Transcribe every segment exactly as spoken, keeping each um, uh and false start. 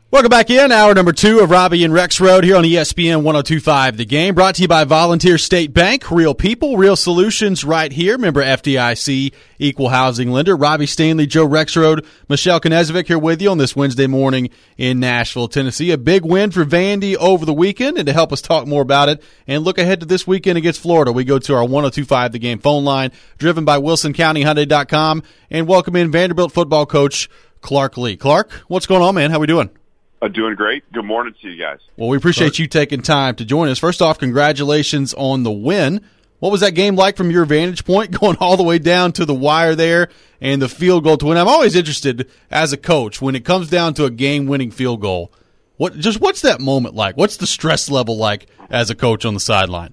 Welcome back in, hour number two of Robbie and Rex Road here on E S P N one oh two point five The Game, brought to you by Volunteer State Bank. Real people, real solutions right here. Member F D I C, equal housing lender. Robbie Stanley, Joe Rexrode, Michelle Knezovic here with you on this Wednesday morning in Nashville, Tennessee. A big win for Vandy over the weekend, and to help us talk more about it and look ahead to this weekend against Florida, we go to our one oh two point five The Game phone line, driven by Wilson County Hyundai dot com, and welcome in Vanderbilt football coach Clark Lea. Clark, what's going on, man? How we doing? Uh, doing great. Good morning to you guys. Well, we appreciate you taking time to join us. First off, congratulations on the win. What was that game like from your vantage point, going all the way down to the wire there and the field goal to win? I'm always interested as a coach when it comes down to a game-winning field goal. What just what's that moment like? What's the stress level like as a coach on the sideline?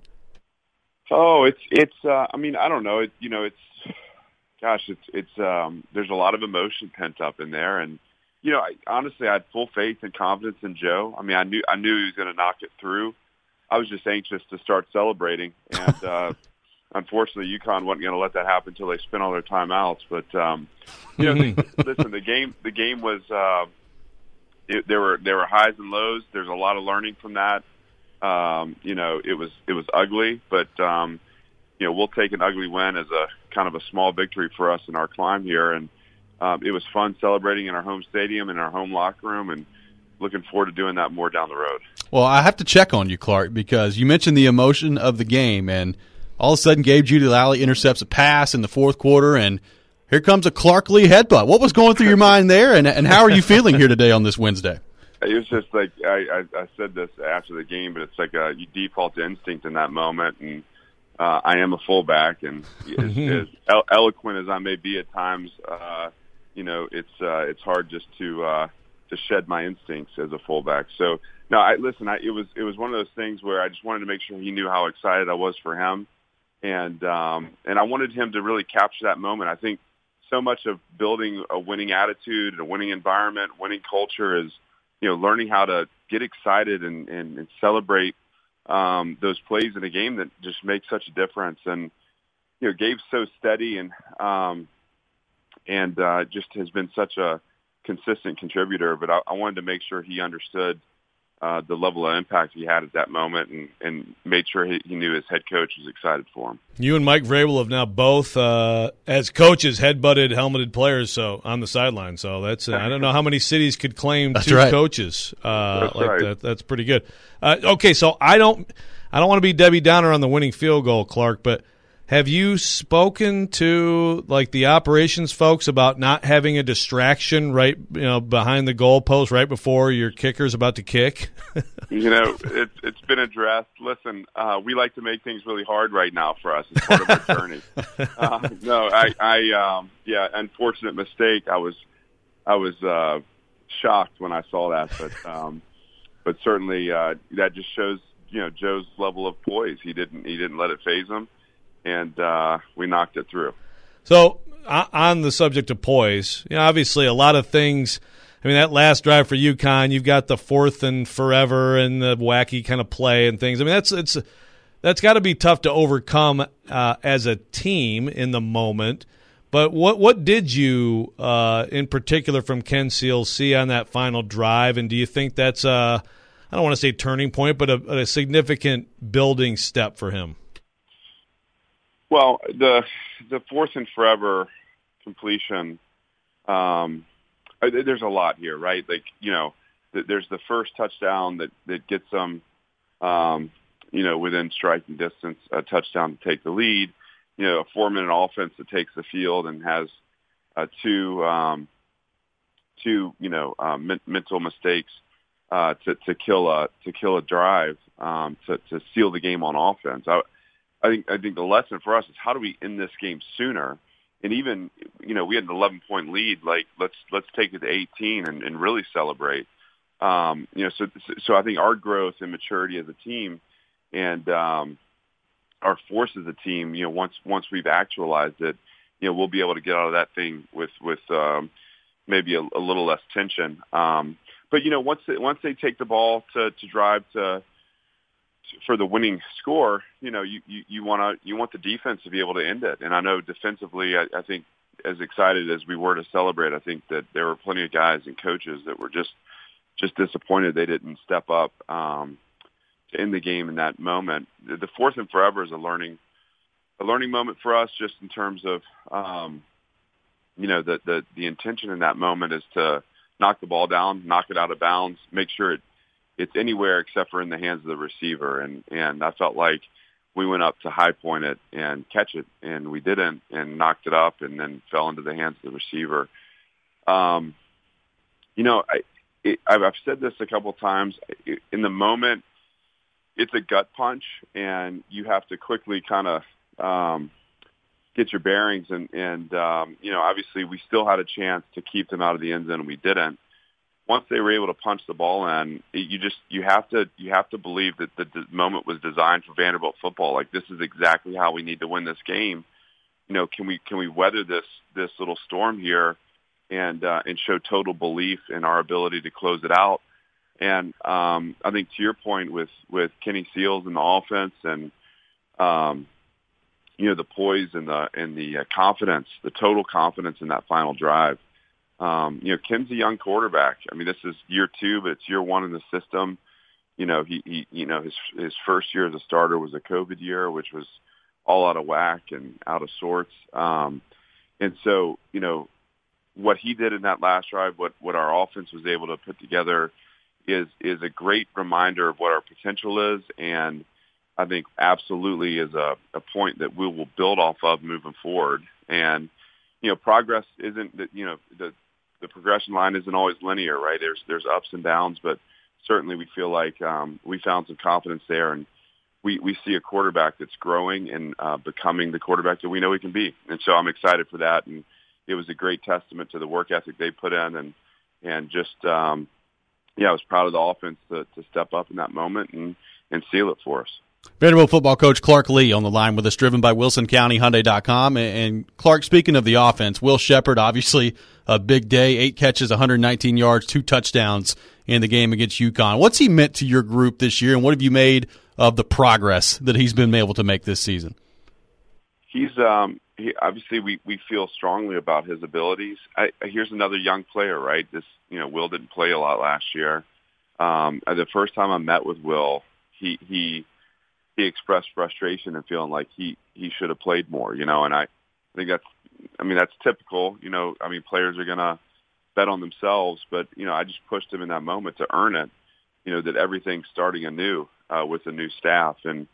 Oh, it's it's. Uh, I mean, I don't know. It, you know, it's gosh, it's it's. Um, there's a lot of emotion pent up in there, and you know, I, honestly, I had full faith and confidence in Joe. I mean, I knew I knew he was going to knock it through. I was just anxious to start celebrating, and uh, unfortunately, UConn wasn't going to let that happen until they spent all their timeouts. But um, you know, listen, the game the game was uh, it, there were there were highs and lows. There's a lot of learning from that. Um, you know, it was it was ugly, but um, you know, we'll take an ugly win as a kind of a small victory for us in our climb here, and. Um, it was fun celebrating in our home stadium, in our home locker room, and looking forward to doing that more down the road. Well, I have to check on you, Clark, because you mentioned the emotion of the game, and all of a sudden Gabe Jeudy-Lally intercepts a pass in the fourth quarter, and here comes a Clark Lea headbutt. What was going through your mind there, and, and how are you feeling here today on this Wednesday? It was just like I, I, I said this after the game, but it's like a, you default to instinct in that moment, and uh, I am a fullback, and as, as elo- eloquent as I may be at times, uh, you know, it's uh, it's hard just to uh, to shed my instincts as a fullback. So no, I listen. I, it was it was one of those things where I just wanted to make sure he knew how excited I was for him, and um, and I wanted him to really capture that moment. I think so much of building a winning attitude, a winning environment, winning culture is, you know, learning how to get excited and and, and celebrate um, those plays in a game that just make such a difference. And you know, Gabe's so steady and. Um, and uh, just has been such a consistent contributor. But I, I wanted to make sure he understood uh, the level of impact he had at that moment, and, and made sure he, he knew his head coach was excited for him. You and Mike Vrabel have now both, uh, as coaches, head-butted, helmeted players so on the sideline. So that's uh, I don't know how many cities could claim that's two right. coaches uh, that's like right. that. That's pretty good. Uh, okay, so I don't I don't want to be Debbie Downer on the winning field goal, Clark, but have you spoken to like the operations folks about not having a distraction right, you know, behind the goalpost right before your kicker's about to kick? You know, it's it's been addressed. Listen, uh, we like to make things really hard right now for us as part of our journey. Uh, no, I, I, um, yeah, unfortunate mistake. I was, I was uh, shocked when I saw that, but, um, but certainly uh, that just shows, you know, Joe's level of poise. He didn't, he didn't let it faze him. And uh, we knocked it through. So uh, on the subject of poise, you know, obviously a lot of things. I mean, that last drive for UConn, you've got the fourth and forever and the wacky kind of play and things. I mean, that's it's that's got to be tough to overcome uh, as a team in the moment. But what what did you, uh, in particular, from Ken Seals see on that final drive? And do you think that's a, I don't want to say turning point, but a, a significant building step for him? Well, the the fourth and forever completion, um, there's a lot here, right? Like, you know, there's the first touchdown that, that gets them, um, you know, within striking distance, a touchdown to take the lead. You know, a four-minute offense that takes the field and has uh, two, um, two, you know, uh, men- mental mistakes uh, to, to kill a to kill a drive um, to, to seal the game on offense. I, I think I think the lesson for us is how do we end this game sooner? And even, you know, we had an eleven point lead. Like let's let's take it to eighteen and, and really celebrate. Um, you know, so so I think our growth and maturity as a team, and um, our force as a team, you know, once once we've actualized it, you know, we'll be able to get out of that thing with with um, maybe a, a little less tension. Um, but you know, once they, once they take the ball to to drive to for the winning score, you know, you, you, you want to you want the defense to be able to end it. And I know defensively, I, I think as excited as we were to celebrate, I think that there were plenty of guys and coaches that were just just disappointed they didn't step up um, to end the game in that moment. The, the fourth and forever is a learning a learning moment for us, just in terms of um, you know the, the the intention in that moment is to knock the ball down, knock it out of bounds, make sure it, it's anywhere except for in the hands of the receiver. And and I felt like we went up to high point it and catch it, and we didn't, and knocked it up, and then fell into the hands of the receiver. Um, you know, I, it, I've, I've said this a couple of times. In the moment, it's a gut punch, and you have to quickly kind of um, get your bearings. And, and um, you know, obviously we still had a chance to keep them out of the end zone, and we didn't. Once they were able to punch the ball in, you just you have to you have to believe that the, the moment was designed for Vanderbilt football. Like, this is exactly how we need to win this game. You know, can we can we weather this this little storm here, and uh, and show total belief in our ability to close it out? And um, I think to your point with with Kenny Seals and the offense, and um, you know, the poise and the and the uh, confidence, the total confidence in that final drive. Um, you know, Ken's a young quarterback. I mean, this is year two, but it's year one in the system. You know, he, he you know, his his first year as a starter was a COVID year, which was all out of whack and out of sorts. Um, and so, you know, what he did in that last drive, what what our offense was able to put together, is is a great reminder of what our potential is, and I think absolutely is a, a point that we will build off of moving forward. And you know, progress isn't that, you know, the the progression line isn't always linear, right? There's there's ups and downs, but certainly we feel like um, we found some confidence there, and we, we see a quarterback that's growing and uh, becoming the quarterback that we know he can be. And so I'm excited for that, and it was a great testament to the work ethic they put in, and and just um, yeah, I was proud of the offense to, to step up in that moment and, and seal it for us. Vanderbilt football coach Clark Lea on the line with us, driven by Wilson County Hyundai dot com. And Clark, speaking of the offense, Will Sheppard, obviously a big day, eight catches, one hundred nineteen yards, two touchdowns in the game against UConn. What's he meant to your group this year, and what have you made of the progress that he's been able to make this season? He's um, he, obviously we, we feel strongly about his abilities. I, here's another young player, right? This you know, Will didn't play a lot last year. Um, the first time I met with Will, he he. he expressed frustration and feeling like he, he should have played more, you know, and I, I think that's, I mean, that's typical, you know, I mean, players are going to bet on themselves, but, you know, I just pushed him in that moment to earn it, you know, that everything's starting anew uh, with the new staff. And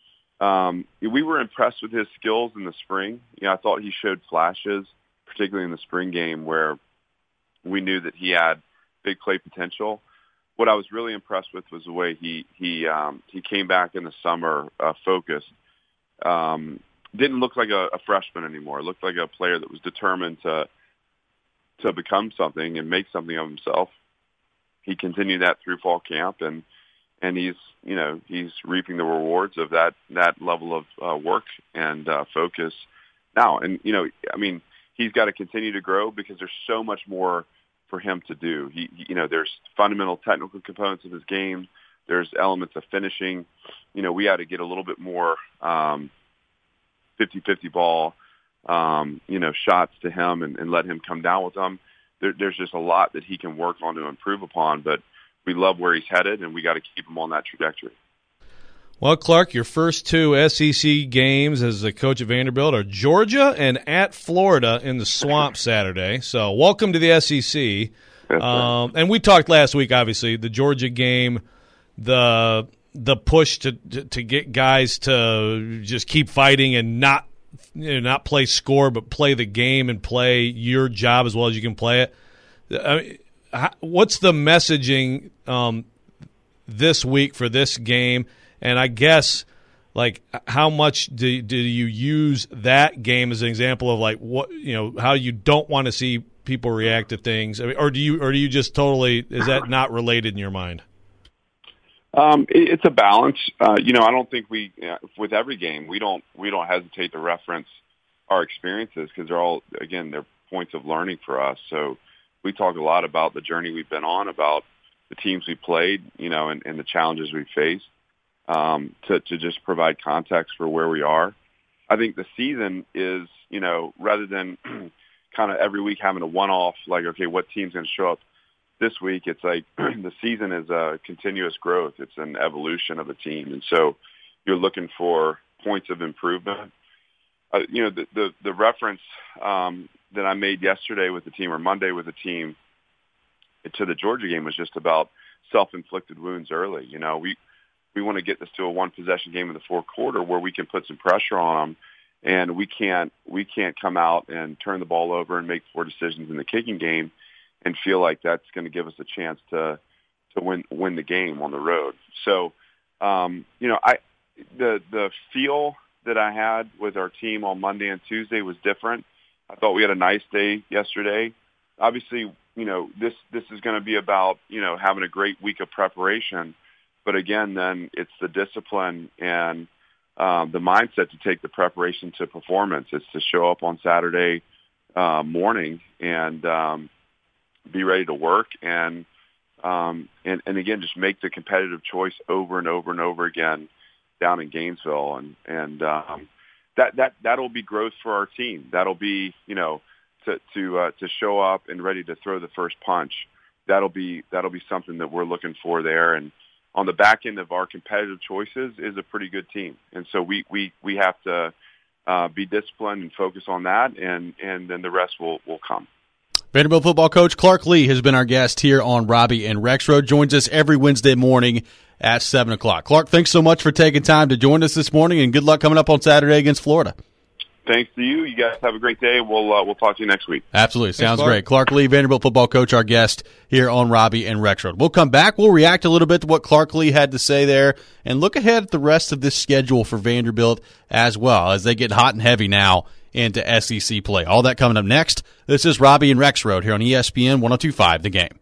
um, we were impressed with his skills in the spring. You know, I thought he showed flashes, particularly in the spring game, where we knew that he had big play potential. What I was really impressed with was the way he he um, he came back in the summer uh, focused. Um, didn't look like a, a freshman anymore. Looked like a player that was determined to to become something and make something of himself. He continued that through fall camp, and and he's you know he's reaping the rewards of that that level of uh, work and uh, focus now. And you know, I mean, he's got to continue to grow because there's so much more for him to do. He, you know, there's fundamental technical components of his game. There's elements of finishing. You know, we had to get a little bit more um, fifty-fifty ball, um, you know, shots to him and, and let him come down with them. There, there's just a lot that he can work on to improve upon, but we love where he's headed, and we got to keep him on that trajectory. Well, Clark, your first two S E C games as a coach at Vanderbilt are Georgia and at Florida in the Swamp Saturday. So welcome to the S E C. Um, and we talked last week, obviously, the Georgia game, the the push to, to to get guys to just keep fighting and not you know, not play score, but play the game and play your job as well as you can play it. I mean, how, what's the messaging um, this week for this game? And I guess, like, how much do do you use that game as an example of like what you know how you don't want to see people react to things, I mean, or do you or do you just totally is that not related in your mind? Um, it, it's a balance. Uh, you know, I don't think we uh, with every game we don't we don't hesitate to reference our experiences because they're all again they're points of learning for us. So we talk a lot about the journey we've been on, about the teams we played, you know, and, and the challenges we faced. Um, to, to just provide context for where we are. I think the season is, you know, rather than kind of every week having a one-off, like, okay, what team's going to show up this week, it's like the season is a continuous growth. It's an evolution of a team. And so you're looking for points of improvement. Uh, you know, the, the, the reference um, that I made yesterday with the team or Monday with the team to the Georgia game was just about self-inflicted wounds early. You know, we, we want to get this to a one-possession game in the fourth quarter where we can put some pressure on them, and we can't we can't come out and turn the ball over and make poor decisions in the kicking game and feel like that's going to give us a chance to to win win the game on the road. So, um, you know, I the the feel that I had with our team on Monday and Tuesday was different. I thought we had a nice day yesterday. Obviously, you know, this this is going to be about, you know, having a great week of preparation. But again, then it's the discipline and um, the mindset to take the preparation to performance. It's to show up on Saturday uh, morning and um, be ready to work and, um, and and again, just make the competitive choice over and over and over again down in Gainesville. And and um, that that that'll be growth for our team. That'll be, you know, to to uh, to show up and ready to throw the first punch. That'll be that'll be something that we're looking for there. And on the back end of our competitive choices is a pretty good team. And so we, we, we have to uh, be disciplined and focus on that, and, and then the rest will, will come. Vanderbilt football coach Clark Lea has been our guest here on Robbie and Rexroad. Joins us every Wednesday morning at seven o'clock. Clark, thanks so much for taking time to join us this morning, and good luck coming up on Saturday against Florida. Thanks to you. You guys have a great day. We'll uh, we'll talk to you next week. Absolutely. Sounds Thanks, Clark. great. Clark Lea, Vanderbilt football coach, our guest here on Robbie and Rexroad. We'll come back. We'll react a little bit to what Clark Lea had to say there and look ahead at the rest of this schedule for Vanderbilt as well as they get hot and heavy now into S E C play. All that coming up next. This is Robbie and Rexroad here on E S P N one oh two point five The Game.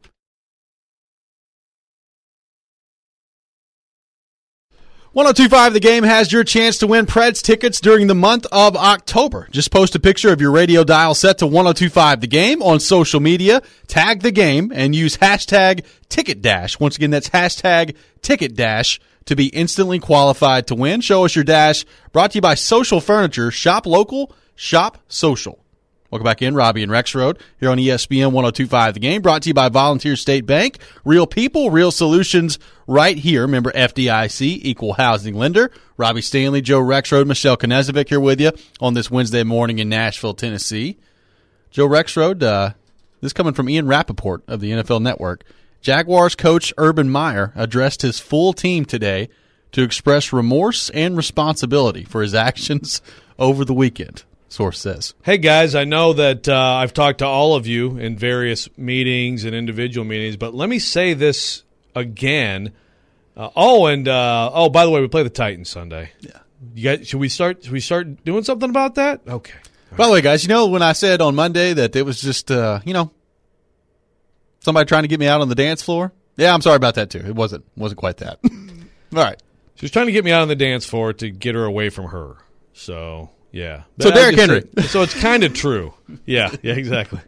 one oh two point five The Game has your chance to win Preds tickets during the month of October. Just post a picture of your radio dial set to one oh two point five The Game on social media, tag the game, and use hashtag TicketDash. Once again, that's hashtag TicketDash to be instantly qualified to win. Show us your dash. Brought to you by Social Furniture. Shop local, shop social. Welcome back in, Robbie and Rexroad here on E S P N one oh two point five The Game, brought to you by Volunteer State Bank. Real people, real solutions right here. Member F D I C, equal housing lender. Robbie Stanley, Joe Rexroad, Michelle Knezovic here with you on this Wednesday morning in Nashville, Tennessee. Joe Rexroad, uh, this coming from Ian Rappaport of the N F L Network. Jaguars coach Urban Meyer addressed his full team today to express remorse and responsibility for his actions over the weekend. Source says. Hey, guys, I know that uh, I've talked to all of you in various meetings and individual meetings, but let me say this again. Uh, oh, and uh, oh, by the way, we play the Titans Sunday. Yeah. You guys, should we start? Should we start doing something about that? Okay. All By the way, guys, you know when I said on Monday that it was just uh, you know somebody trying to get me out on the dance floor? Yeah, I'm sorry about that too. It wasn't wasn't quite that. All right. She was trying to get me out on the dance floor to get her away from her. So. Yeah. So Derrick Henry. Say, so it's kind of true. Yeah, yeah, exactly.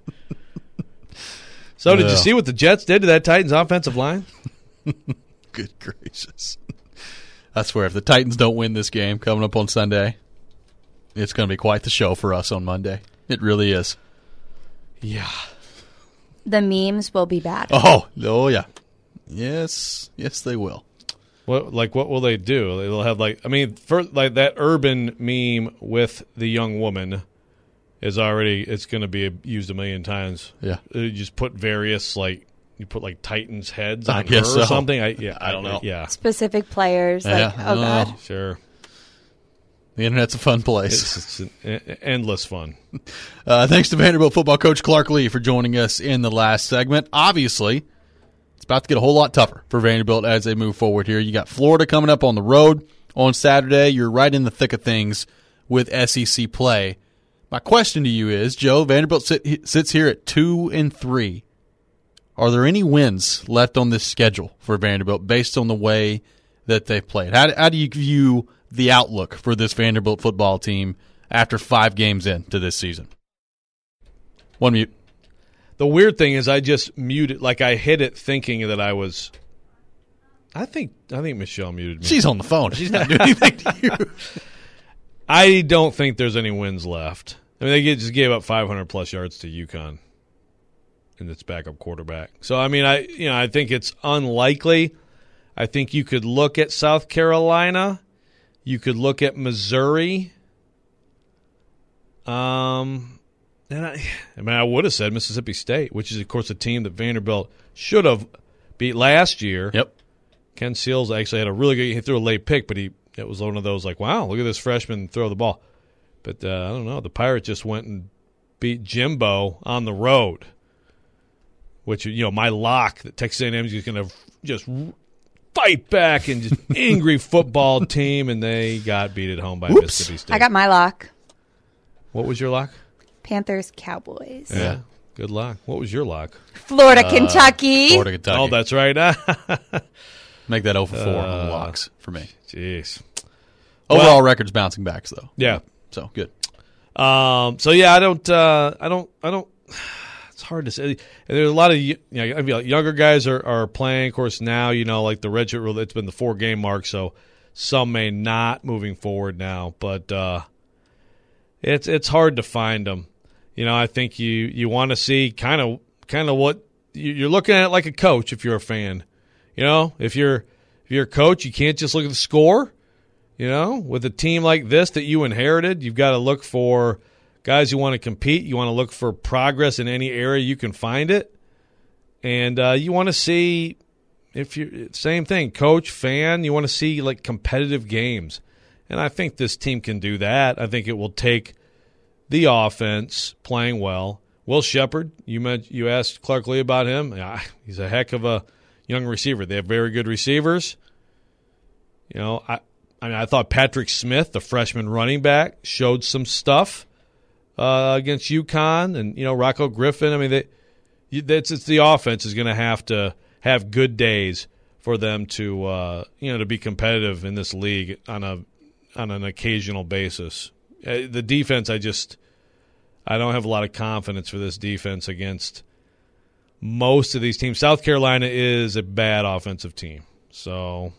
So did yeah. you see what the Jets did to that Titans offensive line? Good gracious. I swear, if the Titans don't win this game coming up on Sunday, it's going to be quite the show for us on Monday. It really is. Yeah. The memes will be bad. Oh, oh yeah. Yes, yes they will. What like what will they do? They'll have like I mean, for like that Urban meme with the young woman is already it's going to be used a million times. Yeah, you just put various like you put like Titans heads on I her guess or so. something. I yeah, I don't know. Yeah, Specific players. Yeah, like, I oh don't god. know. sure. The internet's a fun place. It's, it's an, endless fun. Uh, thanks to Vanderbilt football coach Clark Lea for joining us in the last segment. Obviously, it's about to get a whole lot tougher for Vanderbilt as they move forward here. You got Florida coming up on the road on Saturday. You're right in the thick of things with S E C play. My question to you is, Joe, Vanderbilt sit, sits here at two and three. Are there any wins left on this schedule for Vanderbilt based on the way that they've played? How, how do you view the outlook for this Vanderbilt football team after five games into this season? One mute. The weird thing is I just muted, like I hit it thinking that I was – I think I think Michelle muted me. She's on the phone. She's not doing anything to you. I don't think there's any wins left. I mean, they just gave up five hundred plus yards to UConn. in its backup quarterback. So I mean, I you know I think it's unlikely. I think you could look at South Carolina, you could look at Missouri. Um, and I, I mean, I would have said Mississippi State, which is of course a team that Vanderbilt should have beat last year. Yep. Ken Seals actually had a really good. He threw a late pick, but he it was one of those like, wow, look at this freshman throw the ball. But uh, I don't know. The Pirates just went and beat Jimbo on the road, which, you know, my lock that Texas A and M is going to just fight back and just angry football team, and they got beat at home by Whoops. Mississippi State. I got my lock. What was your lock? Panthers, Cowboys. Yeah. yeah. Good lock. What was your lock? Florida, uh, Kentucky. Florida, Kentucky. Oh, that's right. Make that oh for four uh, on the locks for me. Jeez. Overall well, record's bouncing back, though. Yeah. So good. Um. So yeah, I don't. Uh, I don't. I don't. It's hard to say. There's a lot of you know, I mean, younger guys are, are playing. Of course, now you know, like the redshirt rule. It's been the four game mark, so some may not moving forward now. But uh, it's it's hard to find them. You know, I think you you want to see kind of kind of what you're looking at it like a coach if you're a fan. You know, if you're if you're a coach, you can't just look at the score. You know, with a team like this that you inherited, you've got to look for guys who want to compete. You want to look for progress in any area you can find it. And uh, you want to see, if you same thing, coach, fan, you want to see like competitive games. And I think this team can do that. I think it will take the offense playing well. Will Shepard, you meant, you asked Clark Lee about him. Yeah, he's a heck of a young receiver. They have very good receivers. You know, I. I mean, I thought Patrick Smith, the freshman running back, showed some stuff uh, against UConn, and you know Rocco Griffin. I mean, they, it's, it's the offense is going to have to have good days for them to uh, you know to be competitive in this league on a on an occasional basis. Uh, the defense, I just I don't have a lot of confidence for this defense against most of these teams. South Carolina is a bad offensive team, so.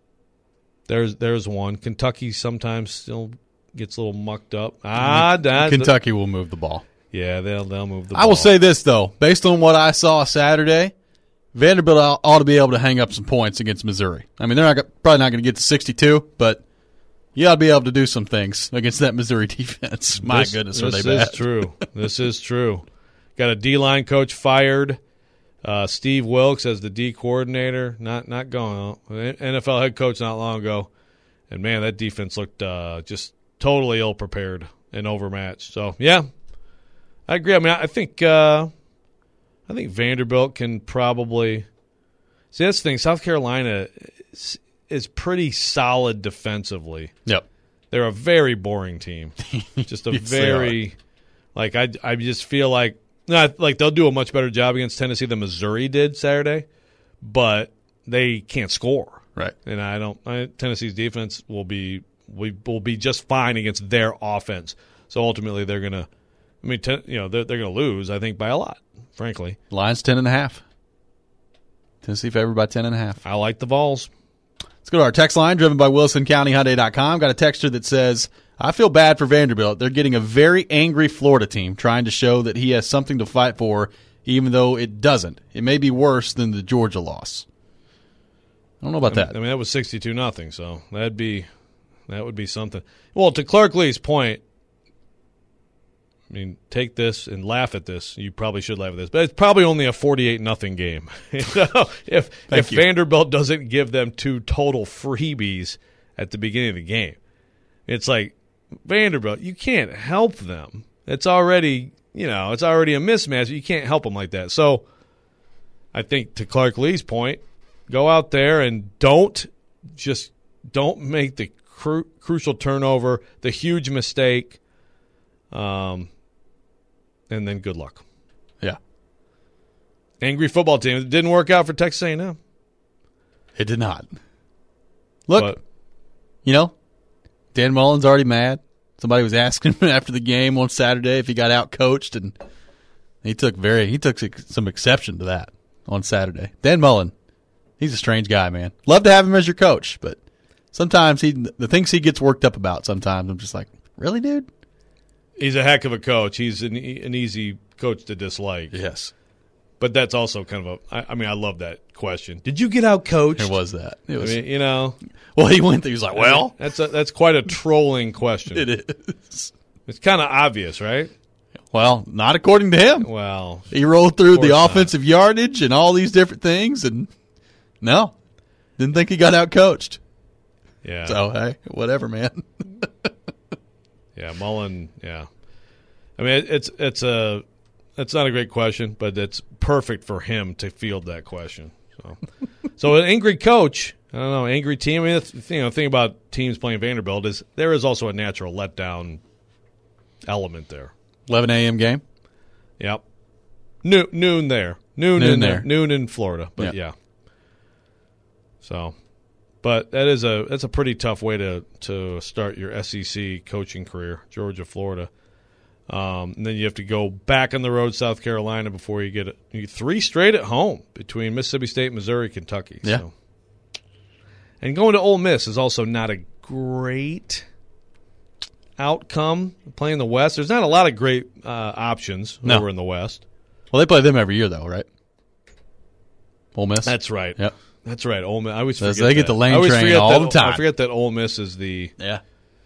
There's there's one. Kentucky sometimes still gets a little mucked up. Ah, that, Kentucky will move the ball. Yeah, they'll they'll move the ball. I will say this, though. Based on what I saw Saturday, Vanderbilt ought to be able to hang up some points against Missouri. I mean, they're not probably not going to get to sixty-two, but you ought to be able to do some things against that Missouri defense. My this, goodness, this are they bad. This is true. This is true. Got a D-line coach fired. Uh, Steve Wilkes as the D coordinator, not not going. N F L head coach not long ago, and man, that defense looked uh, just totally ill prepared and overmatched. So yeah, I agree. I mean, I think uh, I think Vanderbilt can probably see. That's the thing. South Carolina is, is pretty solid defensively. Yep, they're a very boring team. Just a yes, very like I I just feel like. Not like they'll do a much better job against Tennessee than Missouri did Saturday, but they can't score. Right, and I don't. I, Tennessee's defense will be we will be just fine against their offense. So ultimately, they're gonna. I mean, ten, you know, they're they're gonna lose. I think by a lot. Frankly, line's ten and a half. Tennessee favored by ten and a half. I like the Vols. Let's go to our text line, driven by Wilson County Hyundai dot com. Got a texter that says, I feel bad for Vanderbilt. They're getting a very angry Florida team trying to show that he has something to fight for, even though it doesn't. It may be worse than the Georgia loss. I don't know about I mean, that. I mean, that was sixty-two nothing, so that'd be that would be something. Well, to Clark Lee's point, I mean, take this and laugh at this. You probably should laugh at this, but it's probably only a forty-eight nothing game. You know, if if you. Vanderbilt doesn't give them two total freebies at the beginning of the game, it's like Vanderbilt, you can't help them. It's already, you know, it's already a mismatch. You can't help them like that. So, I think to Clark Lee's point, go out there and don't just don't make the cru- crucial turnover, the huge mistake. Um. And then good luck. Yeah. Angry football team. It didn't work out for Texas A and M. It did not. Look, But, you know, Dan Mullen's already mad. Somebody was asking him after the game on Saturday if he got out coached, and he took very he took some exception to that on Saturday. Dan Mullen, he's a strange guy, man. Love to have him as your coach, but sometimes he the things he gets worked up about. Sometimes I'm just like, really, dude? he's a heck of a coach. He's an, an easy coach to dislike. Yes. But that's also kind of a. I, I mean, I love that question. Did you get out coached? It was that. It was. I mean, you know. Well, he went there. He was like, "Well, that's a, that's quite a trolling question. It is. It's kind of obvious, right? Well, not according to him. Well, he rolled through the not. offensive yardage and all these different things, and no, didn't think he got out coached. Yeah. So hey, whatever, man. Yeah, Mullen. Yeah. I mean, it, it's it's a it's not a great question, but it's perfect for him to field that question. So, so an angry coach. I don't know, angry team. I mean, the you know, thing about teams playing Vanderbilt is there is also a natural letdown element there. eleven a.m. game? Yep. Noon, noon there. Noon, noon in there. Noon in Florida. But, yep. yeah. So, but that is a that's a pretty tough way to, to start your S E C coaching career, Georgia, Florida. Um, and then you have to go back on the road, South Carolina, before you get it. You get three straight at home between Mississippi State, Missouri, Kentucky. Yeah. So. And going to Ole Miss is also not a great outcome. Playing the West, there's not a lot of great uh, options no. over in the West. Well, they play them every year, though, right? Ole Miss. That's right. Yep. That's right. Ole Miss. I always That's, forget they that. get the lane I always train forget all that, the time. I forget that Ole Miss is the. Yeah.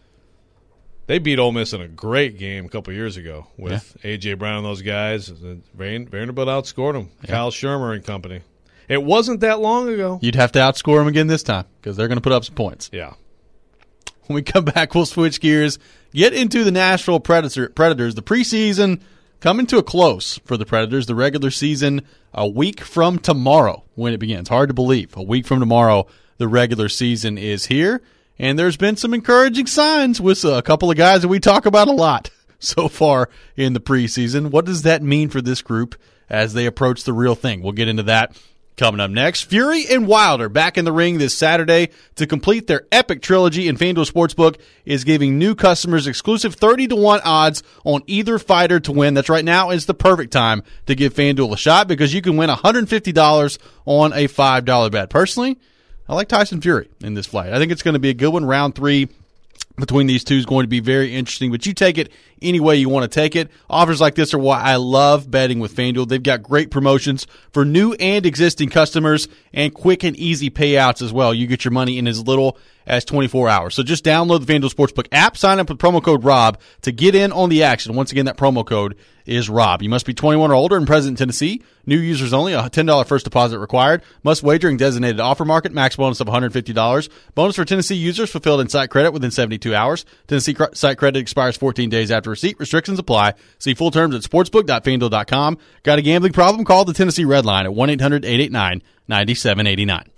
They beat Ole Miss in a great game a couple years ago with yeah. A J. Brown and those guys. Vanderbilt outscored them. Yeah. Kyle Shermer and company. It wasn't that long ago. You'd have to outscore them again this time because they're going to put up some points. Yeah. When we come back, we'll switch gears, get into the Nashville Predator, Predators. The preseason coming to a close for the Predators. The regular season a week from tomorrow when it begins. Hard to believe. A week from tomorrow, the regular season is here. And there's been some encouraging signs with a couple of guys that we talk about a lot so far in the preseason. What does that mean for this group as they approach the real thing? We'll get into that coming up next. Fury and Wilder back in the ring this Saturday to complete their epic trilogy, and FanDuel Sportsbook is giving new customers exclusive thirty to one odds on either fighter to win. That's right, now is the perfect time to give FanDuel a shot because you can win one hundred fifty dollars on a five dollar bet. Personally, I like Tyson Fury in this fight. I think it's going to be a good one. Round three between these two is going to be very interesting, but you take it any way you want to take it. Offers like this are why I love betting with FanDuel. They've got great promotions for new and existing customers and quick and easy payouts as well. You get your money in as little as twenty-four hours. So just download the FanDuel Sportsbook app, sign up with promo code ROB to get in on the action. Once again, that promo code is ROB. You must be twenty-one or older and present in Tennessee. New users only. A ten dollars first deposit required. Must wager in designated offer market. Max bonus of one hundred fifty dollars. Bonus for Tennessee users fulfilled in site credit within seventy-two hours. Tennessee cr- site credit expires fourteen days after receipt. Restrictions apply. See full terms at sportsbook dot fanduel dot com. Got a gambling problem? Call the Tennessee Red Line at one eight hundred eight eight nine nine seven eight nine.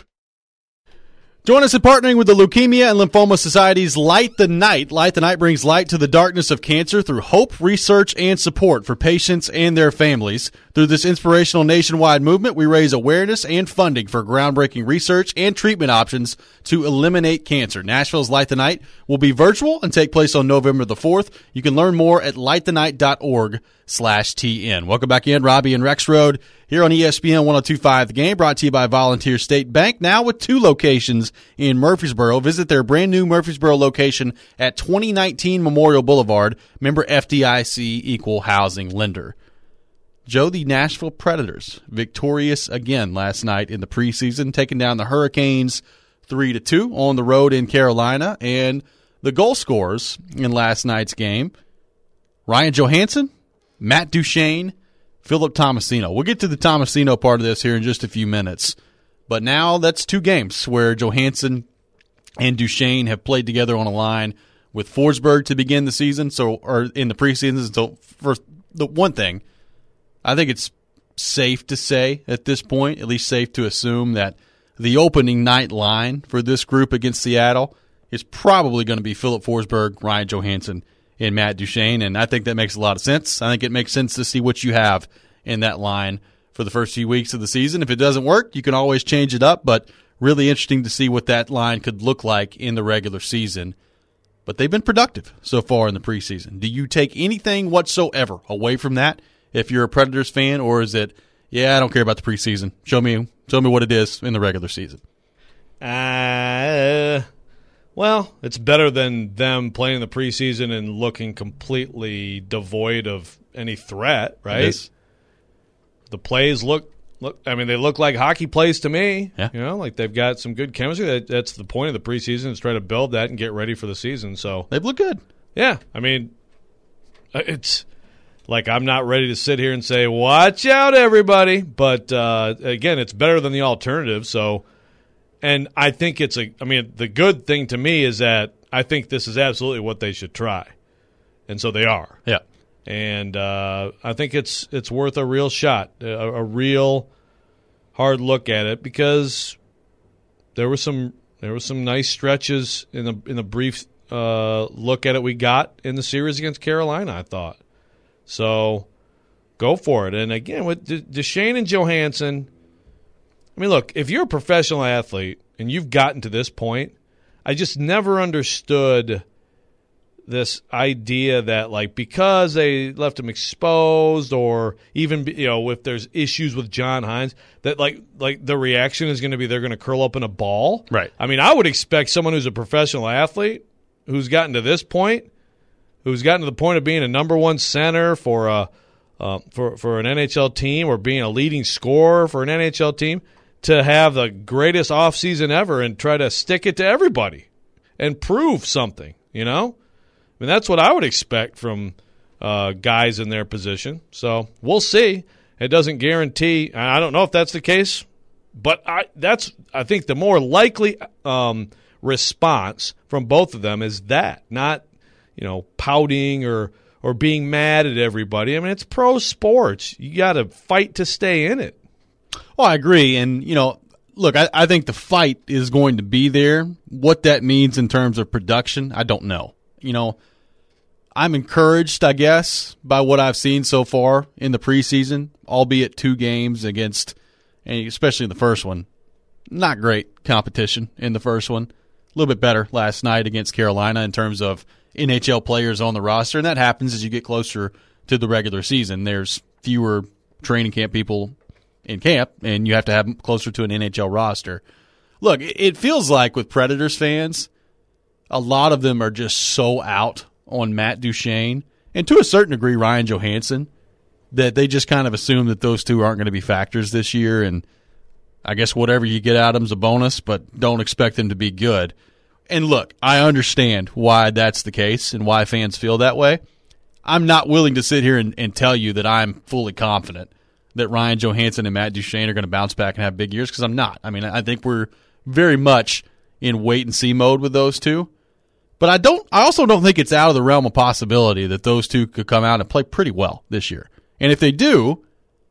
Join us in partnering with the Leukemia and Lymphoma Society's Light the Night. Light the Night brings light to the darkness of cancer through hope, research, and support for patients and their families. Through this inspirational nationwide movement, we raise awareness and funding for groundbreaking research and treatment options to eliminate cancer. Nashville's Light the Night will be virtual and take place on November the fourth. You can learn more at light the night dot org slash T N. Welcome back in, Robbie and Rex Road here on E S P N one oh two point five The Game, brought to you by Volunteer State Bank, now with two locations in Murfreesboro. Visit their brand new Murfreesboro location at twenty nineteen Memorial Boulevard. Member F D I C, equal housing lender. Joe, the Nashville Predators, victorious again last night in the preseason, taking down the Hurricanes three to two on the road in Carolina. And the goal scorers in last night's game, Ryan Johansson, Matt Duchene, Philip Tomasino. We'll get to the Tomasino part of this here in just a few minutes. But now that's two games where Johansson and Duchene have played together on a line with Forsberg to begin the season, so or in the preseason. So for the one thing, I think it's safe to say at this point, at least safe to assume, that the opening night line for this group against Seattle is probably going to be Philip Forsberg, Ryan Johansson, and Matt Duchene, and I think that makes a lot of sense. I think it makes sense to see what you have in that line for the first few weeks of the season. If it doesn't work, you can always change it up, but really interesting to see what that line could look like in the regular season. But they've been productive so far in the preseason. Do you take anything whatsoever away from that if you're a Predators fan, or is it, yeah, I don't care about the preseason. Show me, show me what it is in the regular season? Uh, well, it's better than them playing the preseason and looking completely devoid of any threat, right? the plays look look. I mean, they look like hockey plays to me. Yeah. You know, like they've got some good chemistry. That, that's the point of the preseason, is try to build that and get ready for the season. So They've looked good. yeah, I mean, it's like I'm not ready to sit here and say, watch out, everybody. But, uh, again, it's better than the alternative. So, and I think it's a – I mean, the good thing to me is that I think this is absolutely what they should try. And so they are. Yeah. And uh, I think it's it's worth a real shot, a, a real hard look at it, because there were some there were some nice stretches in the in the brief uh, look at it we got in the series against Carolina, I thought. So go for it. And again, with De- Duchene and Johansson, I mean, look, if you're a professional athlete and you've gotten to this point, I just never understood this idea that, like, because they left him exposed, or even, you know, if there's issues with John Hines, that like like the reaction is going to be they're going to curl up in a ball. Right. I mean, I would expect someone who's a professional athlete, who's gotten to this point, who's gotten to the point of being a number one center for a uh, for for an N H L team, or being a leading scorer for an N H L team, to have the greatest offseason ever and try to stick it to everybody and prove something, you know? I mean, that's what I would expect from uh, guys in their position. So we'll see. It doesn't guarantee. I don't know if that's the case, but I that's I think the more likely um, response from both of them is that, not, you know, pouting or or being mad at everybody. I mean, it's pro sports. You got to fight to stay in it. Well, I agree. And, you know, look, I, I think the fight is going to be there. What that means in terms of production, I don't know. You know, I'm encouraged, I guess, by what I've seen so far in the preseason, albeit two games against, and especially in the first one, not great competition in the first one. A little bit better last night against Carolina in terms of N H L players on the roster, and that happens as you get closer to the regular season. There's fewer training camp people in camp, and you have to have them closer to an N H L roster. Look, it feels like with Predators fans, a lot of them are just so out on Matt Duchene, and to a certain degree Ryan Johansson, that they just kind of assume that those two aren't going to be factors this year, and I guess whatever you get out of them is a bonus, but don't expect them to be good. And look, I understand why that's the case and why fans feel that way. I'm not willing to sit here and, and tell you that I'm fully confident that Ryan Johansson and Matt Duchene are going to bounce back and have big years, because I'm not. I mean, I think we're very much in wait-and-see mode with those two. But I don't. I also don't think it's out of the realm of possibility that those two could come out and play pretty well this year. And if they do,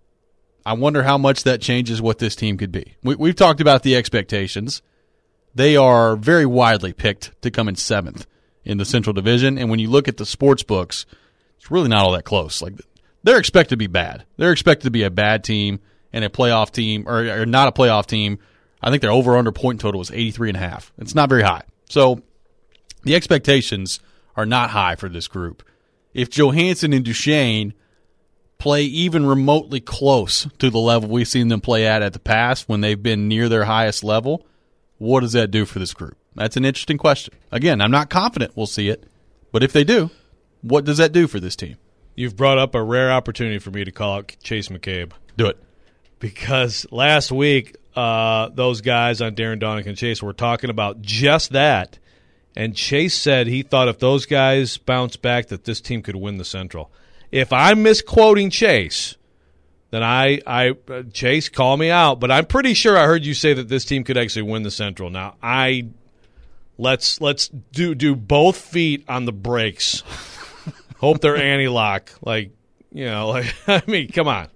I wonder how much that changes what this team could be. We, we've talked about the expectations. They are very widely picked to come in seventh in the Central Division. And when you look at the sports books, it's really not all that close. Like, they're expected to be bad. They're expected to be a bad team and a playoff team, or, or not a playoff team. I think their over-under point total was eighty-three and a half. It's not very high. So the expectations are not high for this group. If Johansson and Duchene play even remotely close to the level we've seen them play at at the past, when they've been near their highest level, what does that do for this group? That's an interesting question. Again, I'm not confident we'll see it, but if they do, what does that do for this team? You've brought up a rare opportunity for me to call out Chase McCabe. Do it. Because last week, uh, those guys on Darren Donick and Chase were talking about just that. And Chase said he thought if those guys bounce back that this team could win the Central. If I'm misquoting Chase, then I, I uh, Chase, call me out. But I'm pretty sure I heard you say that this team could actually win the Central. Now, I let's let's do do both feet on the brakes. Hope they're anti-lock. Like, you know, like, I mean, come on.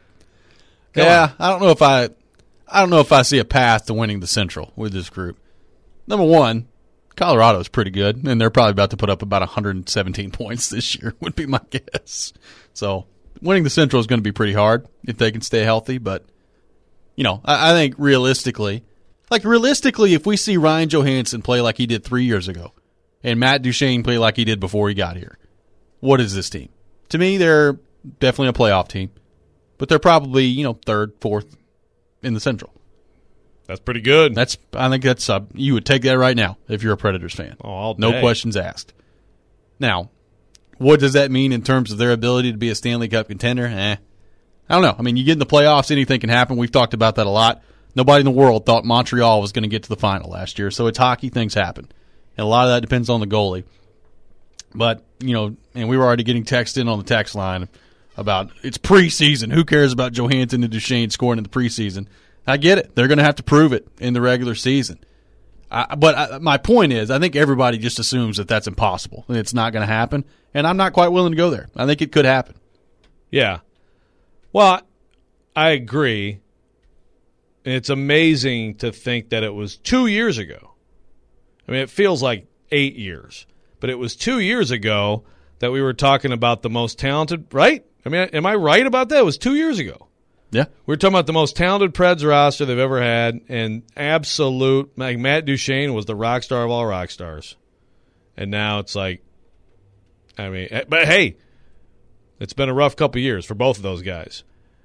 Come yeah, on. I don't know if I, I don't know if I see a path to winning the Central with this group. Number one, Colorado's pretty good, and they're probably about to put up about one hundred seventeen points this year, would be my guess. So winning the Central is going to be pretty hard if they can stay healthy. But, you know, I, I think realistically, like realistically, if we see Ryan Johansson play like he did three years ago and Matt Duchene play like he did before he got here, what is this team? To me, they're definitely a playoff team, but they're probably, you know, third, fourth in the Central. That's pretty good. That's I think that's uh, you would take that right now if you're a Predators fan. Oh, all no day. questions asked. Now, what does that mean in terms of their ability to be a Stanley Cup contender? Eh, I don't know. I mean, you get in the playoffs, anything can happen. We've talked about that a lot. Nobody in the world thought Montreal was going to get to the final last year. So it's hockey, things happen. And a lot of that depends on the goalie. But, you know, and we were already getting text in on the text line about it's preseason. Who cares about Johansson and Duchesne scoring in the preseason? I get it. They're going to have to prove it in the regular season. I, but I, my point is, I think everybody just assumes that that's impossible and it's not going to happen. And I'm not quite willing to go there. I think it could happen. Yeah. Well, I agree. It's amazing to think that it was two years ago. I mean, it feels like eight years. But it was two years ago that we were talking about the most talented, right? I mean, am I right about that? It was two years ago. Yeah. We were talking about the most talented Preds roster they've ever had, and absolute, like Matt Duchene was the rock star of all rock stars. And now it's like, I mean, but hey, it's been a rough couple of years for both of those guys.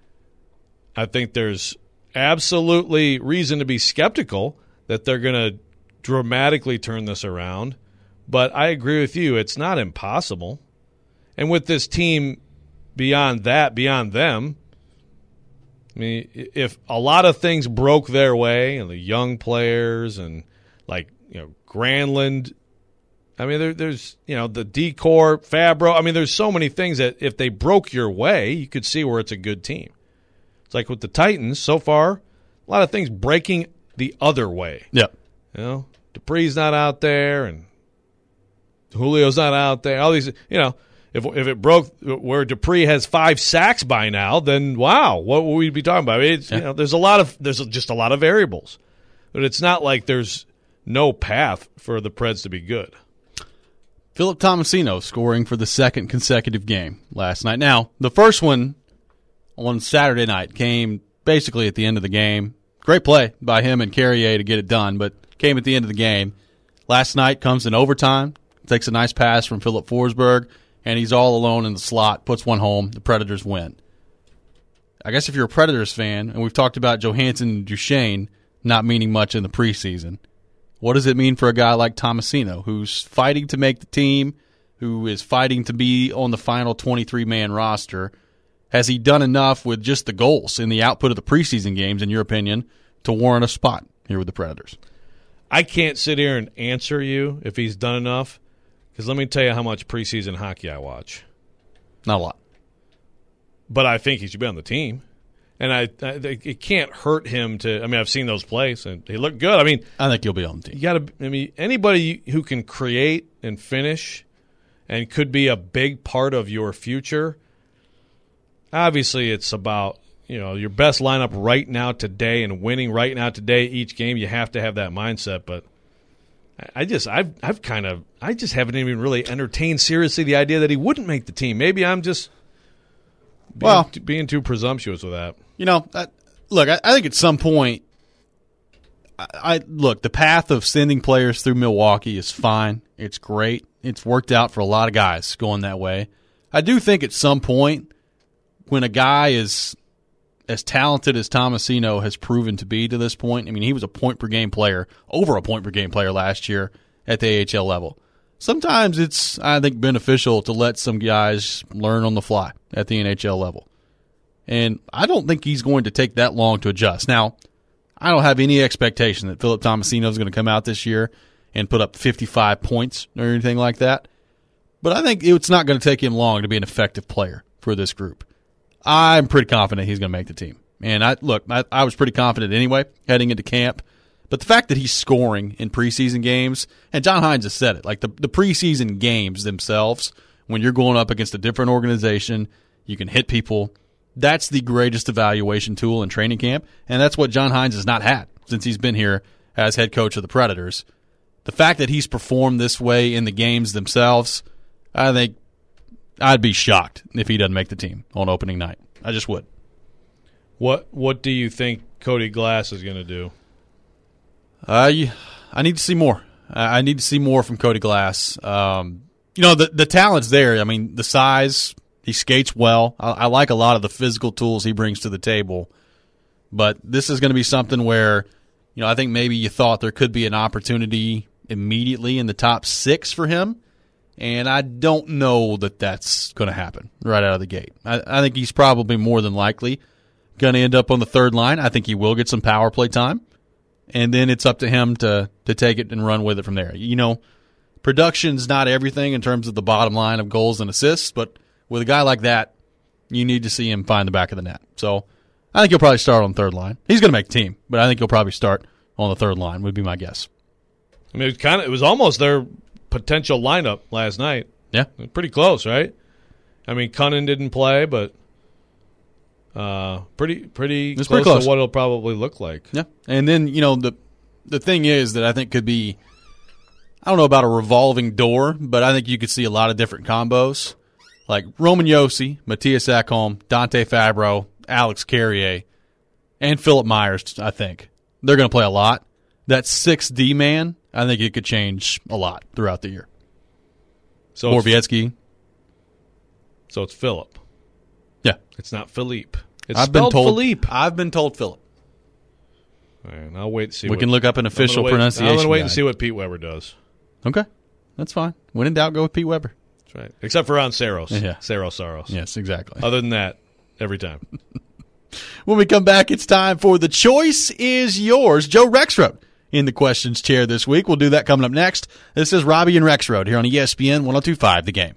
I think there's absolutely reason to be skeptical that they're going to dramatically turn this around. But I agree with you. It's not impossible. And with this team beyond that, beyond them, I mean, if a lot of things broke their way and the young players and, like, you know, Granlund, I mean, there, there's, you know, the decor, Fabro. I mean, there's so many things that if they broke your way, you could see where it's a good team. It's like with the Titans, so far, a lot of things breaking the other way. Yeah. You know, Dupree's not out there and Julio's not out there. All these, you know, if if it broke where Dupree has five sacks by now, then wow, what would we be talking about? I mean, it's, yeah. You know, there's a lot of there's just a lot of variables, but it's not like there's no path for the Preds to be good. Philip Tomasino scoring for the second consecutive game last night. Now, the first one on Saturday night came basically at the end of the game. Great play by him and Carrier to get it done, but came at the end of the game. Last night comes in overtime. Takes a nice pass from Philip Forsberg, and he's all alone in the slot, puts one home. The Predators win. I guess if you're a Predators fan, and we've talked about Johansson and Duchesne not meaning much in the preseason, what does it mean for a guy like Tomasino, who's fighting to make the team, who is fighting to be on the final twenty-three man roster? Has he done enough with just the goals and the output of the preseason games, in your opinion, to warrant a spot here with the Predators? I can't sit here and answer you if he's done enough. Because let me tell you how much preseason hockey I watch. Not a lot. But I think he should be on the team. And I, I it can't hurt him to – I mean, I've seen those plays, and he looked good. I mean – I think he'll be on the team. You got to – I mean, anybody who can create and finish and could be a big part of your future, obviously it's about, you know, your best lineup right now today and winning right now today each game. You have to have that mindset, but – I just, I've, I've kind of, I just haven't even really entertained seriously the idea that he wouldn't make the team. Maybe I'm just being, well, being too presumptuous with that. You know, I, look, I, I think at some point, I, I look, the path of sending players through Milwaukee is fine. It's great. It's worked out for a lot of guys going that way. I do think at some point, when a guy is as talented as Tomasino has proven to be to this point, I mean, he was a point-per-game player, over a point-per-game player last year at the A H L level. Sometimes it's, I think, beneficial to let some guys learn on the fly at the N H L level. And I don't think he's going to take that long to adjust. Now, I don't have any expectation that Philip Tomasino is going to come out this year and put up fifty-five points or anything like that. But I think it's not going to take him long to be an effective player for this group. I'm pretty confident he's going to make the team. And I look, I, I was pretty confident anyway heading into camp. But the fact that he's scoring in preseason games, and John Hines has said it, like the, the preseason games themselves, when you're going up against a different organization, you can hit people. That's the greatest evaluation tool in training camp, and that's what John Hines has not had since he's been here as head coach of the Predators. The fact that he's performed this way in the games themselves, I think I'd be shocked if he doesn't make the team on opening night. I just would. What What do you think Cody Glass is going to do? Uh, I need to see more. I need to see more from Cody Glass. Um, you know, the the talent's there. I mean, the size, he skates well. I, I like a lot of the physical tools he brings to the table. But this is going to be something where, you know, I think maybe you thought there could be an opportunity immediately in the top six for him. And I don't know that that's going to happen right out of the gate. I, I think he's probably more than likely going to end up on the third line. I think he will get some power play time. And then it's up to him to, to take it and run with it from there. You know, production's not everything in terms of the bottom line of goals and assists, but with a guy like that, you need to see him find the back of the net. So I think he'll probably start on the third line. He's going to make the team, but I think he'll probably start on the third line would be my guess. I mean, it was kind of it was almost their potential lineup last night. Yeah, pretty close, right? I mean, Cunnin didn't play, but uh, pretty pretty close, pretty close to what it'll probably look like. Yeah, and then you know the the thing is that I think could be, I don't know about a revolving door, but I think you could see a lot of different combos, like Roman Josi, Matthias Ekholm, Dante Fabro, Alex Carrier, and Philip Myers. I think they're going to play a lot. That six D man, I think it could change a lot throughout the year. So Borowiecki. So it's Philip. Yeah, it's not Philippe. It's I've been spelled told Philippe. I've been told Philip. All right, I'll wait to see. We what, can look up an official I'm wait, pronunciation. I'm going to wait guide. and see what Pete Weber does. Okay, that's fine. When in doubt, go with Pete Weber. That's right. Except for on Saros. Yeah. Saros Saros. Yes, exactly. Other than that, every time. When we come back, it's time for The Choice is Yours. Joe Rexrode in the questions chair this week. We'll do that coming up next. This is Robbie and Rexrode here on E S P N one oh two point five The Game.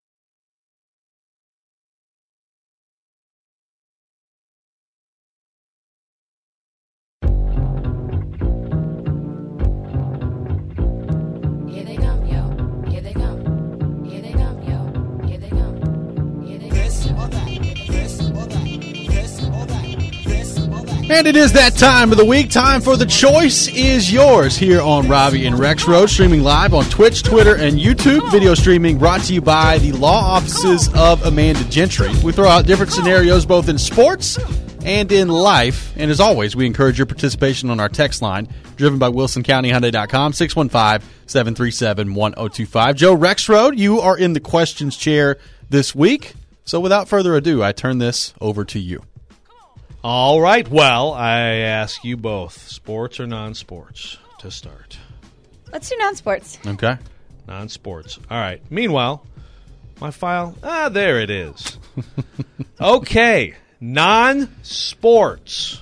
And it is that time of the week, time for The Choice is Yours here on Robbie and Rexrode, streaming live on Twitch, Twitter, and YouTube. Video streaming brought to you by the law offices of Amanda Gentry. We throw out different scenarios both in sports and in life. And as always, we encourage your participation on our text line, driven by Wilson County Hyundai dot com, six one five, seven three seven, one oh two five. Joe Rexrode, you are in the questions chair this week. So without further ado, I turn this over to you. All right. Well, I ask you both, sports or non-sports, to start. Let's do non-sports. Okay. Non-sports. All right. Meanwhile, my file, ah, there it is. Okay. Non-sports.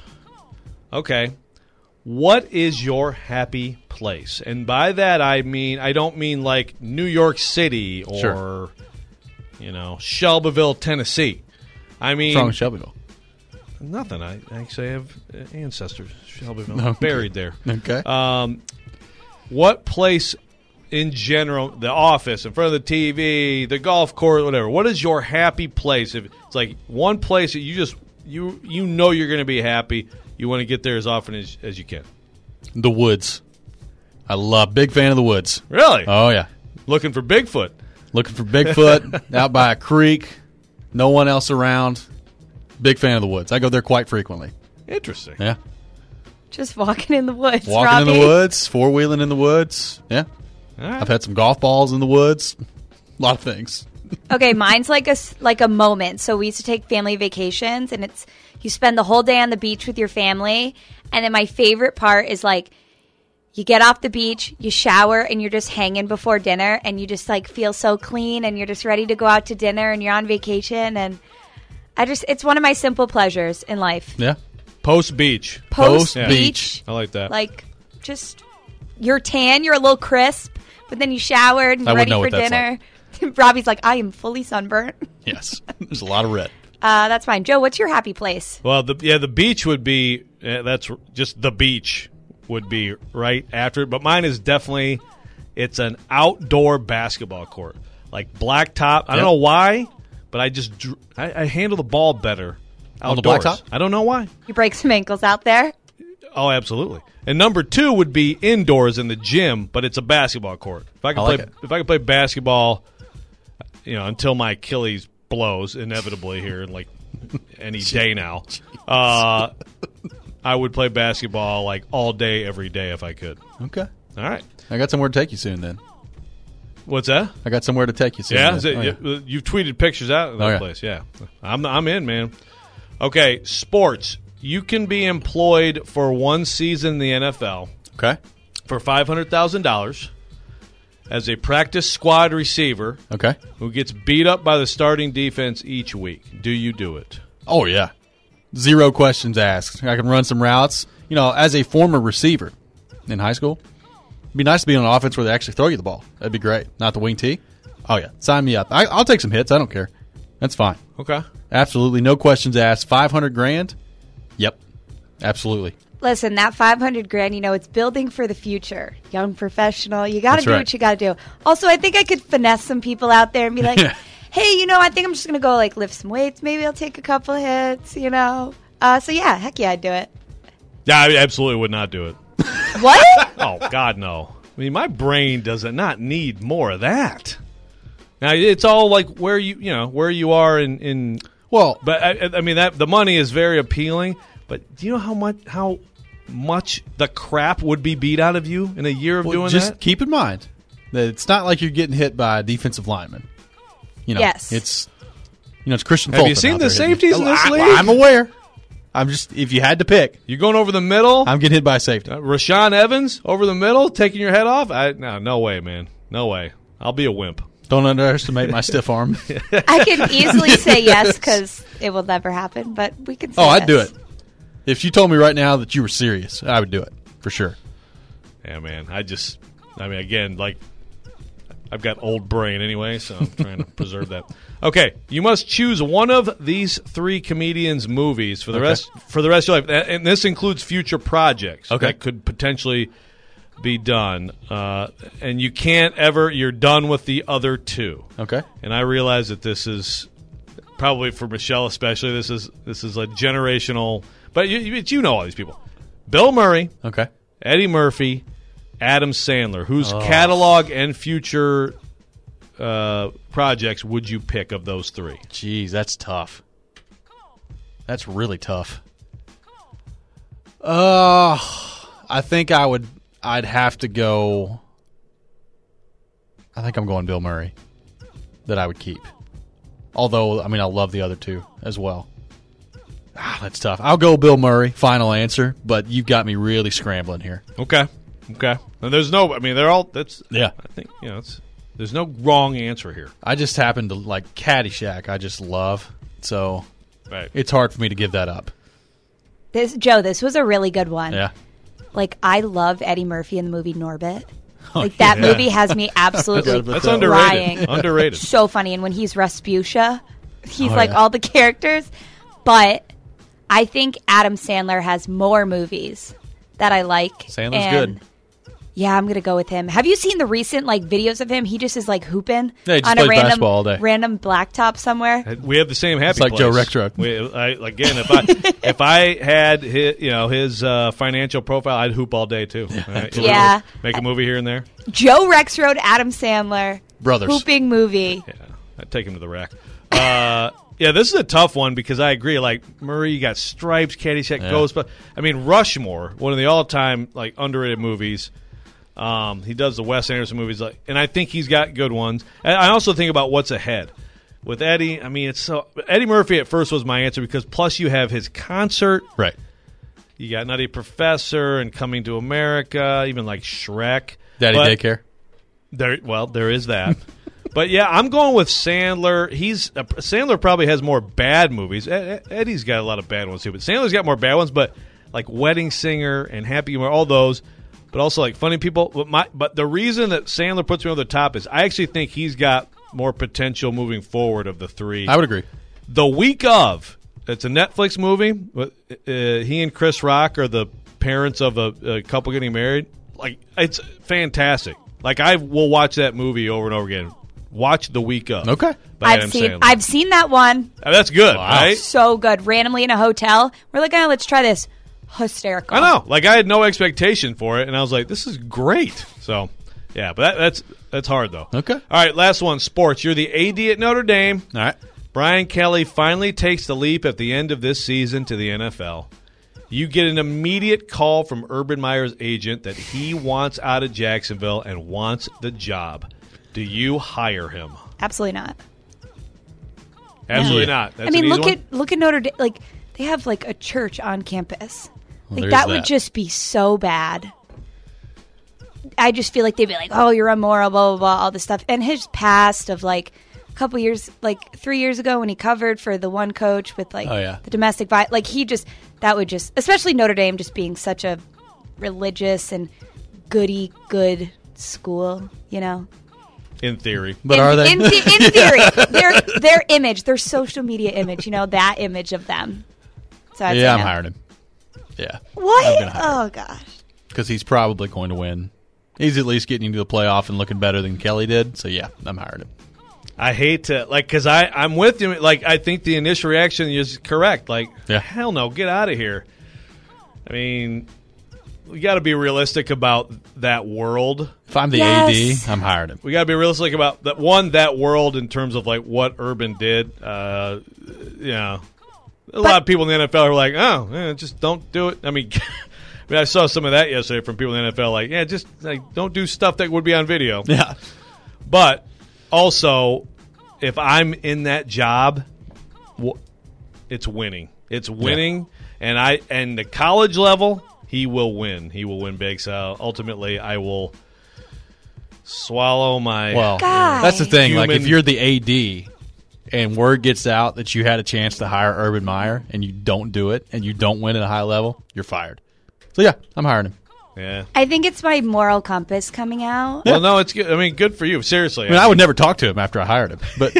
Okay. What is your happy place? And by that, I mean, I don't mean like New York City or, Sure. you know, Shelbyville, Tennessee. I mean, What's wrong with Shelbyville? Nothing. I actually have ancestors, Shelbyville, Okay. buried there. Okay. Um, what place in general, the office, in front of the T V, the golf course, whatever, what is your happy place? If it's like one place that you just, you you know you're going to be happy, you want to get there as often as, as you can. The woods. I love, big fan of the woods. Really? Oh, yeah. Looking for Bigfoot. Looking for Bigfoot out by a creek, no one else around. Big fan of the woods. I go there quite frequently. Interesting. Yeah. Just walking in the woods, Walking Robbie. in the woods, four-wheeling in the woods. Yeah. All right. I've had some golf balls in the woods. A lot of things. Okay, mine's like a s- like a moment. So we used to take family vacations, and it's you spend the whole day on the beach with your family, and then my favorite part is like you get off the beach, you shower, and you're just hanging before dinner, and you just like feel so clean, and you're just ready to go out to dinner, and you're on vacation, and I just it's one of my simple pleasures in life. Yeah. Post beach. Post Post beach, I like that. like just you're tan, you're a little crisp, but then you showered and I you're wouldn't ready know for what that's dinner. Robbie's like, I am fully sunburnt. Yes. There's a lot of red. Uh, that's fine. Joe, what's your happy place? Well, the, yeah, the beach would be, uh, that's r- just the beach would be right after it. But mine is definitely, it's an outdoor basketball court. Like blacktop. I don't Yep. know why, but I just, dr- I, I handle the ball better On the outdoors. blacktop? I don't know why. You break some ankles out there. Oh, absolutely. And number two would be indoors in the gym, but it's a basketball court. If I could I like play, it. if I could play basketball, you know, until my Achilles blows inevitably here in like any day now, uh, I would play basketball like all day, every day if I could. Okay. All right. I got somewhere to take you soon then. What's that? I got somewhere to take you soon. Yeah, then. is it, Oh, yeah. you, you've tweeted pictures out of that Oh, yeah. place. Yeah, I'm I'm in, man. Okay, sports. You can be employed for one season in the N F L Okay. for five hundred thousand dollars, as a practice squad receiver Okay. who gets beat up by the starting defense each week. Do you do it? Oh, yeah. Zero questions asked. I can run some routes. You know, as a former receiver in high school, it'd be nice to be on an offense where they actually throw you the ball. That'd be great. Not the wing tee. Oh, yeah. Sign me up. I, I'll take some hits. I don't care. That's fine. Okay. Absolutely. No questions asked. five hundred grand? Yep. Absolutely. Listen, that five hundred grand, you know, it's building for the future. Young professional, you got to That's do right. what you got to do. Also, I think I could finesse some people out there and be like, hey, you know, I think I'm just going to go, like, lift some weights. Maybe I'll take a couple hits, you know. Uh, so, yeah, heck yeah, I'd do it. Yeah, I absolutely would not do it. What? Oh, God, no. I mean, my brain does not need more of that. Now, it's all like where you, you know, where you are in, in Well, but I, I mean, that the money is very appealing, but do you know how much, how much the crap would be beat out of you in a year of well, doing just that? keep in mind that it's not like you're getting hit by a defensive lineman. You know, Yes. It's, you know, it's Christian Have you Fulton seen out the there hitting you. safeties in this I, league? I'm aware. I'm just, if you had to pick, You're going over the middle? I'm getting hit by a safety. Uh, Rashaan Evans over the middle, taking your head off? I, no, no way, man. No way. I'll be a wimp. Don't underestimate my stiff arm. I can easily say yes because it will never happen, but we can say Oh, I'd do yes. it. If you told me right now that you were serious, I would do it for sure. Yeah, man. I just, I mean, again, like, I've got old brain anyway, so I'm trying to preserve that. Okay, you must choose one of these three comedians' movies for the Okay. rest for the rest of your life, and this includes future projects Okay. that could potentially be done. Uh, and you can't ever. You're done with the other two. Okay. And I realize that this is probably for Michelle, especially. This is this is a generational. But you, you you know all these people: Bill Murray, Okay. Eddie Murphy, Adam Sandler. Whose Oh. catalog and future uh, projects would you pick of those three? Jeez, that's tough. That's really tough. Uh, I think I would. I'd have to go. I think I'm going Bill Murray. That I would keep. Although, I mean, I love the other two as well. Ah, that's tough. I'll go Bill Murray. Final answer. But you've got me really scrambling here. Okay, okay. And there's no. I mean, they're all. That's. Yeah. I think you know. It's. There's no wrong answer here. I just happen to like Caddyshack. I just love. So Right. it's hard for me to give that up. This Joe, this was a really good one. Yeah. Like, I love Eddie Murphy in the movie Norbit. Like, that yeah. movie has me absolutely That's that. underrated. crying. Underrated. So funny. And when he's Rasputia, he's Oh, like yeah. all the characters. But I think Adam Sandler has more movies that I like. Sandler's and good. Yeah, I'm gonna go with him. Have you seen the recent like videos of him? He just is like hooping Yeah, he just on a plays random basketball all day. random blacktop somewhere. We have the same happy. It's like place. Joe Rexrode. We, I, again, if I if I had his, you know his uh, financial profile, I'd hoop all day too. Right? You know, Yeah. make a movie here and there. Joe Rexrode, Adam Sandler, Brothers. hooping movie. Yeah, I'd take him to the rack. Uh, yeah, this is a tough one because I agree. Like Murray, you got Stripes, Caddyshack, Yeah. Ghost, but I mean Rushmore, one of the all-time like underrated movies. Um, he does the Wes Anderson movies, like, and I think he's got good ones. And I also think about what's ahead with Eddie. I mean, it's so Eddie Murphy at first was my answer because plus you have his concert. Right. You got Nutty Professor and Coming to America, even like Shrek. Daddy But Daycare. There, well, there is that. But yeah, I'm going with Sandler. He's uh, Sandler probably has more bad movies. Ed, Eddie's got a lot of bad ones too, but Sandler's got more bad ones. But like Wedding Singer and Happy Gilmore, all those. But also like Funny People. But, my, but the reason that Sandler puts me over the top is I actually think he's got more potential moving forward of the three. I would agree. The Week Of. It's a Netflix movie. Uh, he and Chris Rock are the parents of a, a couple getting married. Like it's fantastic. Like I will watch that movie over and over again. Watch The Week Of. Okay. by I've Adam seen Sandler. I've seen that one. Uh, That's good, Wow. right? So good. Randomly in a hotel. We're like, oh, let's try this. Hysterical. I know. Like I had no expectation for it, and I was like, "This is great." So, yeah, but that, that's that's hard though. Okay. All right, last one. Sports. You're the A D at Notre Dame. All right. Brian Kelly finally takes the leap at the end of this season to the N F L. You get an immediate call from Urban Meyer's agent that he wants out of Jacksonville and wants the job. Do you hire him? Absolutely not. Absolutely Yeah. not. That's I mean, an easy look one? at look at Notre Dame. Like they have like a church on campus. Well, Like there's that would that. just be so bad. I just feel like they'd be like, oh, you're immoral, blah, blah, blah, all this stuff. And his past of like a couple years, like three years ago when he covered for the one coach with like oh, yeah. the domestic violence, like he just, that would just, especially Notre Dame just being such a religious and goody good school, you know? In theory. But in, are they? In, the, in theory. their, their image, their social media image, you know, that image of them. So I'd yeah, say I'm no. hiring him. Yeah. What? Oh, gosh. Because he's probably going to win. He's at least getting into the playoff and looking better than Kelly did. So, yeah, I'm hiring him. I hate to, like, because I'm with you. Like, I think the initial reaction is correct. Like, yeah. hell no, get out of here. I mean, we got to be realistic about that world. If I'm the yes. A D, I'm hiring him. We got to be realistic about that. One, that world in terms of like what Urban did. Uh, you know, a but, lot of people in the N F L are like, oh, eh, just don't do it. I mean, I mean, I saw some of that yesterday from people in the N F L, like, yeah, just like don't do stuff that would be on video. Yeah, but also, if I'm in that job, it's winning. It's winning, yeah. and I and the college level, he will win. He will win big. So ultimately, I will swallow my. Well, Guy. that's the thing. Human. Like, if you're the A D and word gets out that you had a chance to hire Urban Meyer and you don't do it and you don't win at a high level, you're fired. So yeah, I'm hiring him. Yeah. I think it's my moral compass coming out. Well, no, it's good. I mean, good for you. Seriously. I mean, I would never talk to him after I hired him, but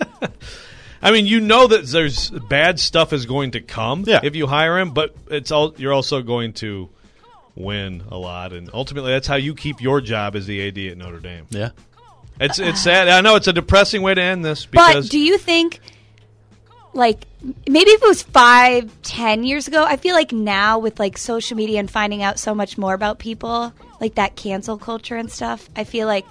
I mean, you know that there's bad stuff is going to come yeah. if you hire him, but it's all you're also going to win a lot, and ultimately that's how you keep your job as the A D at Notre Dame. yeah, it's it's sad. I know it's a depressing way to end this, because But do you think, like, maybe if it was five, ten years ago, I feel like now with like social media and finding out so much more about people, like that cancel culture and stuff, I feel like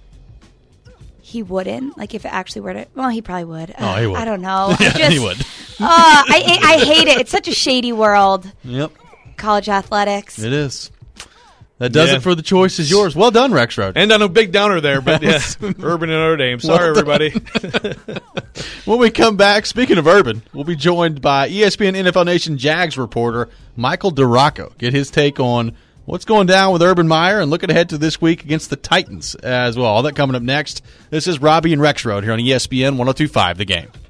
he wouldn't. Like if it actually were to, well, he probably would. Oh, he would. I don't know. yeah, I just, he would. uh, I I hate it. It's such a shady world. Yep, College athletics. it is. That does Yeah. it for the choice is yours. Well done, Rex Road. end on a big downer there, but yeah, Urban and Notre Dame. Sorry, Well everybody. When we come back, speaking of Urban, we'll be joined by E S P N N F L Nation Jags reporter Michael DeRocco. Get his take on what's going down with Urban Meyer and looking ahead to this week against the Titans as well. All that coming up next. This is Robbie and Rex Road here on E S P N one oh two point five The Game.